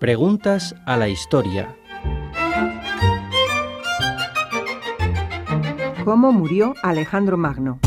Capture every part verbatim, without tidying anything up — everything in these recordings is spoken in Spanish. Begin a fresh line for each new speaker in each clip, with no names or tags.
Preguntas a la historia.
¿Cómo murió Alejandro Magno?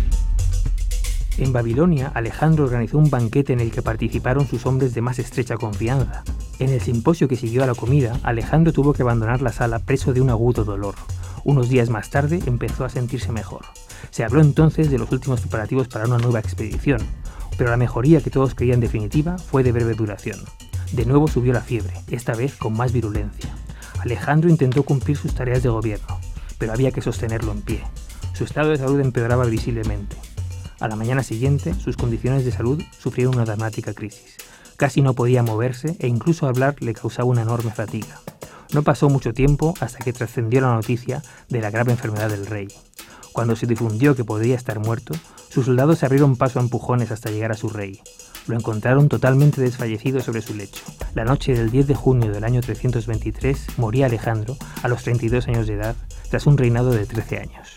En Babilonia, Alejandro organizó un banquete en el que participaron sus hombres de más estrecha confianza. En el simposio que siguió a la comida, Alejandro tuvo que abandonar la sala preso de un agudo dolor. Unos días más tarde empezó a sentirse mejor. Se habló entonces de los últimos preparativos para una nueva expedición, pero la mejoría que todos creían definitiva fue de breve duración. De nuevo subió la fiebre, esta vez con más virulencia. Alejandro intentó cumplir sus tareas de gobierno, pero había que sostenerlo en pie. Su estado de salud empeoraba visiblemente. A la mañana siguiente, sus condiciones de salud sufrieron una dramática crisis. Casi no podía moverse e incluso hablar le causaba una enorme fatiga. No pasó mucho tiempo hasta que trascendió la noticia de la grave enfermedad del rey. Cuando se difundió que podría estar muerto, sus soldados se abrieron paso a empujones hasta llegar a su rey. Lo encontraron totalmente desfallecido sobre su lecho. La noche del diez de junio del año trescientos veintitrés moría Alejandro a los treinta y dos años de edad, tras un reinado de trece años.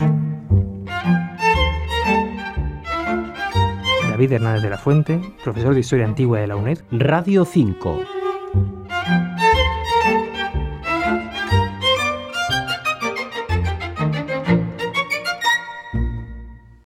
David Hernández de la Fuente, profesor de Historia Antigua de la UNED.
Radio cinco.